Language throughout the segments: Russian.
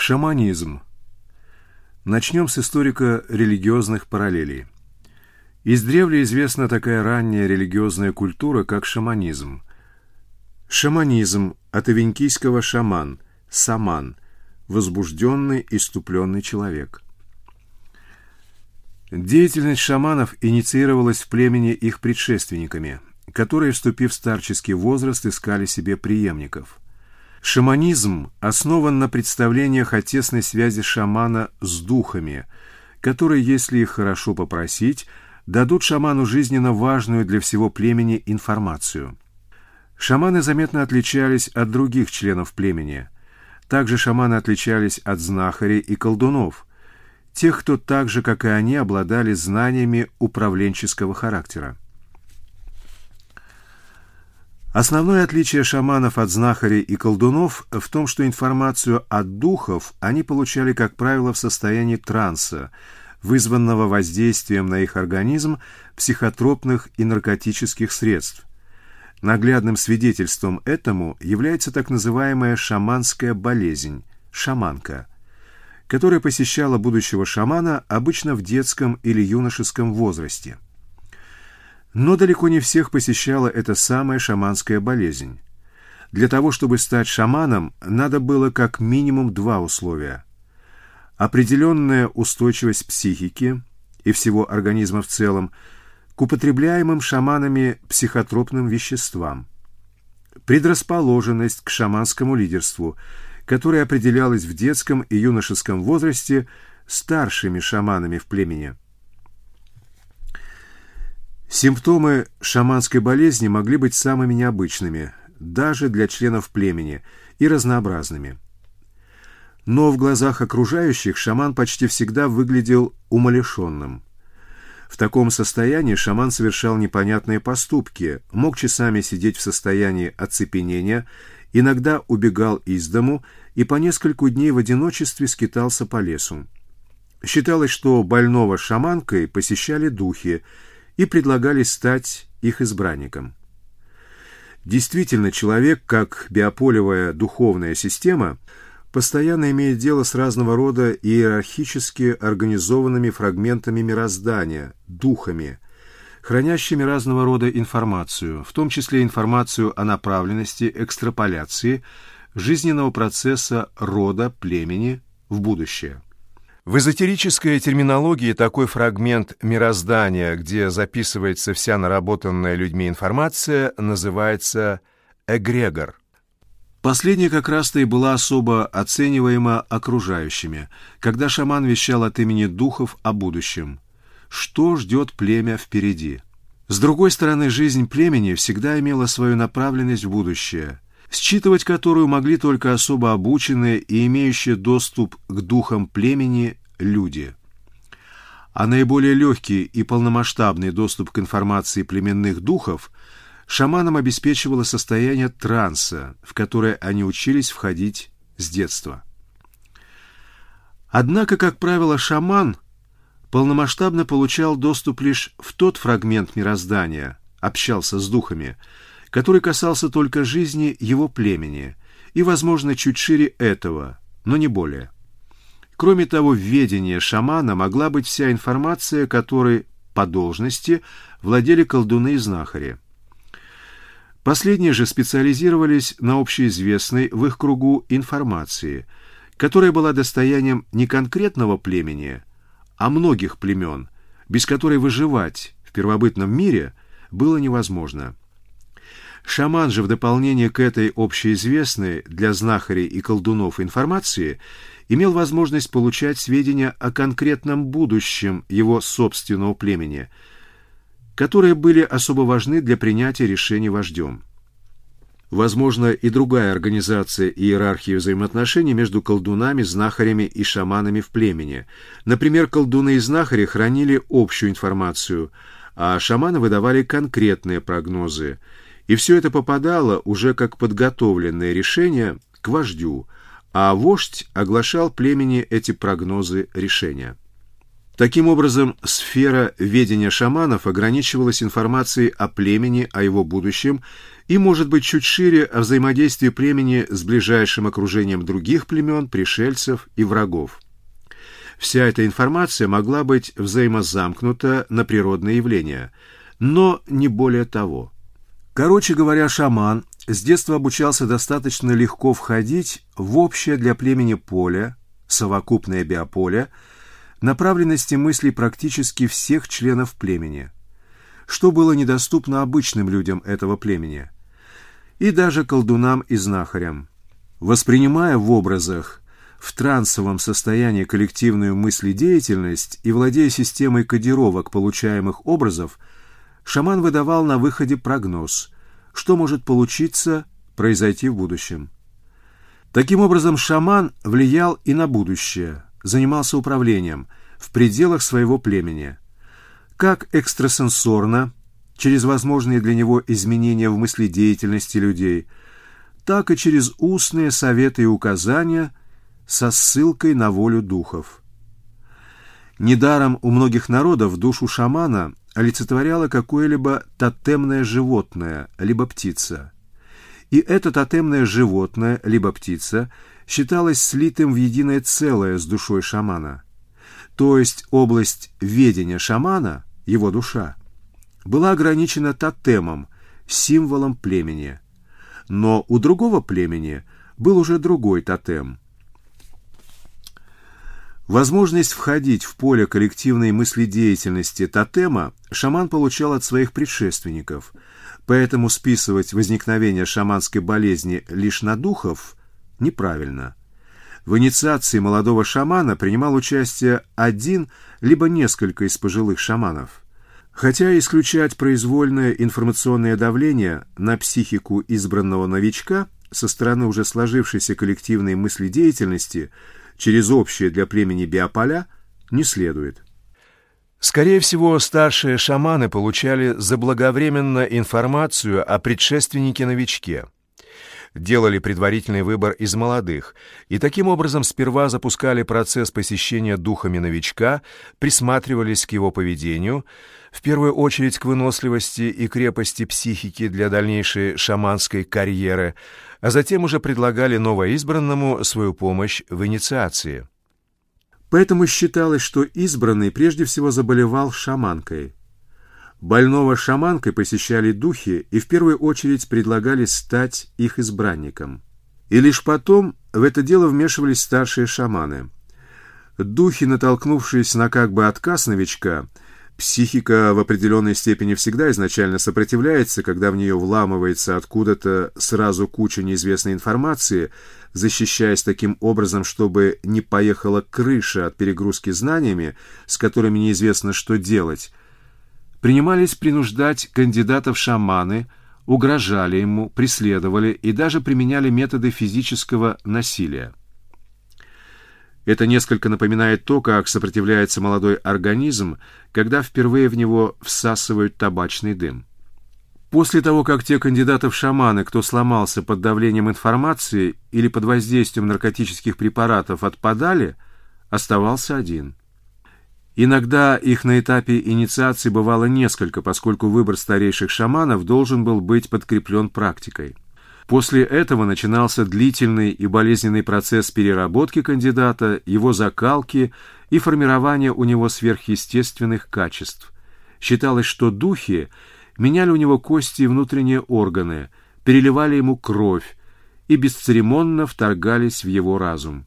Шаманизм. Начнем с историко-религиозных параллелей. Издревле известна такая ранняя религиозная культура, как шаманизм. Шаманизм от авенкийского шаман, саман, возбужденный, исступленный человек. Деятельность шаманов инициировалась в племени их предшественниками, которые, вступив в старческий возраст, искали себе преемников. Шаманизм основан на представлениях о тесной связи шамана с духами, которые, если их хорошо попросить, дадут шаману жизненно важную для всего племени информацию. Шаманы заметно отличались от других членов племени. Также шаманы отличались от знахарей и колдунов, тех, кто так же, как и они, обладали знаниями управленческого характера. Основное отличие шаманов от знахарей и колдунов в том, что информацию от духов они получали, как правило, в состоянии транса, вызванного воздействием на их организм психотропных и наркотических средств. Наглядным свидетельством этому является так называемая шаманская болезнь – шаманка, которая посещала будущего шамана обычно в детском или юношеском возрасте. Но далеко не всех посещала эта самая шаманская болезнь. Для того, чтобы стать шаманом, надо было как минимум два условия. Определенная устойчивость психики и всего организма в целом к употребляемым шаманами психотропным веществам, предрасположенность к шаманскому лидерству, которое определялось в детском и юношеском возрасте старшими шаманами в племени. Симптомы шаманской болезни могли быть самыми необычными, даже для членов племени, и разнообразными. Но в глазах окружающих шаман почти всегда выглядел умалишенным. В таком состоянии шаман совершал непонятные поступки, мог часами сидеть в состоянии оцепенения, иногда убегал из дому и по несколько дней в одиночестве скитался по лесу. Считалось, что больного шаманкой посещали духи и предлагали стать их избранником. Действительно, человек, как биополевая духовная система, постоянно имеет дело с разного рода иерархически организованными фрагментами мироздания, духами, хранящими разного рода информацию, в том числе информацию о направленности, экстраполяции, жизненного процесса рода, племени в будущее. В эзотерической терминологии такой фрагмент мироздания, где записывается вся наработанная людьми информация, называется эгрегор. Последняя как раз-то и была особо оцениваема окружающими, когда шаман вещал от имени духов о будущем. Что ждет племя впереди? С другой стороны, жизнь племени всегда имела свою направленность в будущее, считывать которую могли только особо обученные и имеющие доступ к духам племени люди. А наиболее легкий и полномасштабный доступ к информации племенных духов шаманам обеспечивало состояние транса, в которое они учились входить с детства. Однако, как правило, шаман полномасштабно получал доступ лишь в тот фрагмент мироздания, общался с духами, который касался только жизни его племени и, возможно, чуть шире этого, но не более. Кроме того, в ведении шамана могла быть вся информация, которой по должности владели колдуны и знахари. Последние же специализировались на общеизвестной в их кругу информации, которая была достоянием не конкретного племени, а многих племен, без которой выживать в первобытном мире было невозможно. Шаман же в дополнение к этой общеизвестной для знахарей и колдунов информации имел возможность получать сведения о конкретном будущем его собственного племени, которые были особо важны для принятия решений вождем. Возможно, и другая организация и иерархия взаимоотношений между колдунами, знахарями и шаманами в племени. Например, колдуны и знахари хранили общую информацию, а шаманы выдавали конкретные прогнозы, и все это попадало уже как подготовленное решение к вождю, а вождь оглашал племени эти прогнозы решения. Таким образом, сфера ведения шаманов ограничивалась информацией о племени, о его будущем и, может быть, чуть шире о взаимодействии племени с ближайшим окружением других племен, пришельцев и врагов. Вся эта информация могла быть взаимозамкнута на природные явления, но не более того. Короче говоря, шаман с детства обучался достаточно легко входить в общее для племени поле, совокупное биополе, направленности мыслей практически всех членов племени, что было недоступно обычным людям этого племени, и даже колдунам и знахарям. Воспринимая в образах в трансовом состоянии коллективную мыследеятельность и владея системой кодировок получаемых образов, шаман выдавал на выходе прогноз, что может получиться, произойти в будущем. Таким образом, шаман влиял и на будущее, занимался управлением в пределах своего племени, как экстрасенсорно, через возможные для него изменения в мыследеятельности людей, так и через устные советы и указания со ссылкой на волю духов. Недаром у многих народов душу шамана олицетворяло какое-либо тотемное животное, либо птица. И это тотемное животное, либо птица, считалось слитым в единое целое с душой шамана. То есть область ведения шамана, его душа, была ограничена тотемом, символом племени. Но у другого племени был уже другой тотем. Возможность входить в поле коллективной мыследеятельности тотема шаман получал от своих предшественников, поэтому списывать возникновение шаманской болезни лишь на духов неправильно. В инициации молодого шамана принимал участие один либо несколько из пожилых шаманов. Хотя исключать произвольное информационное давление на психику избранного новичка со стороны уже сложившейся коллективной мыследеятельности через общее для племени биополя не следует. Скорее всего, старшие шаманы получали заблаговременно информацию о предшественнике-новичке, делали предварительный выбор из молодых и таким образом сперва запускали процесс посещения духами новичка, присматривались к его поведению, в первую очередь к выносливости и крепости психики для дальнейшей шаманской карьеры, а затем уже предлагали новоизбранному свою помощь в инициации. Поэтому считалось, что избранный прежде всего заболевал шаманкой. Больного шаманкой посещали духи и в первую очередь предлагали стать их избранником. И лишь потом в это дело вмешивались старшие шаманы. Духи, натолкнувшись на как бы отказ новичка, психика в определенной степени всегда изначально сопротивляется, когда в нее вламывается откуда-то сразу куча неизвестной информации, защищаясь таким образом, чтобы не поехала крыша от перегрузки знаниями, с которыми неизвестно, что делать, принимались принуждать кандидата в шаманы, угрожали ему, преследовали и даже применяли методы физического насилия. Это несколько напоминает то, как сопротивляется молодой организм, когда впервые в него всасывают табачный дым. После того, как те кандидаты в шаманы, кто сломался под давлением информации или под воздействием наркотических препаратов, отпадали, оставался один. Иногда их на этапе инициации бывало несколько, поскольку выбор старейших шаманов должен был быть подкреплен практикой. После этого начинался длительный и болезненный процесс переработки кандидата, его закалки и формирования у него сверхъестественных качеств. Считалось, что духи меняли у него кости и внутренние органы, переливали ему кровь и бесцеремонно вторгались в его разум.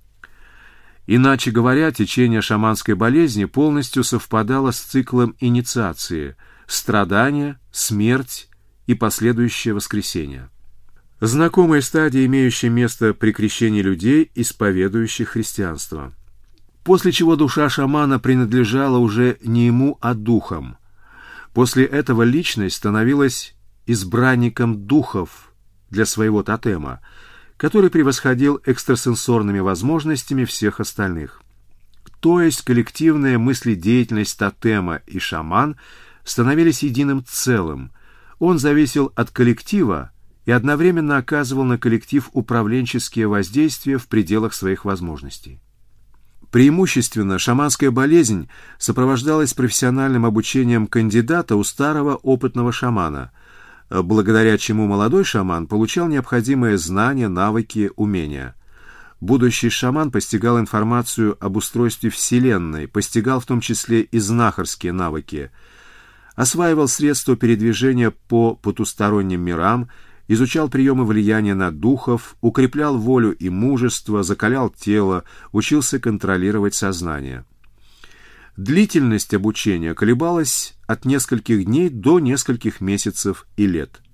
Иначе говоря, течение шаманской болезни полностью совпадало с циклом инициации, страдания, смерть и последующее воскресение. Знакомая стадия, имеющая место при крещении людей, исповедующих христианство. После чего душа шамана принадлежала уже не ему, а духам. После этого личность становилась избранником духов для своего тотема, который превосходил экстрасенсорными возможностями всех остальных. То есть коллективная мыследеятельность тотема и шаман становились единым целым. Он зависел от коллектива и одновременно оказывал на коллектив управленческие воздействия в пределах своих возможностей. Преимущественно шаманская болезнь сопровождалась профессиональным обучением кандидата у старого опытного шамана, благодаря чему молодой шаман получал необходимые знания, навыки, умения. Будущий шаман постигал информацию об устройстве Вселенной, постигал в том числе и знахарские навыки, осваивал средства передвижения по потусторонним мирам, изучал приемы влияния на духов, укреплял волю и мужество, закалял тело, учился контролировать сознание. Длительность обучения колебалась от нескольких дней до нескольких месяцев и лет.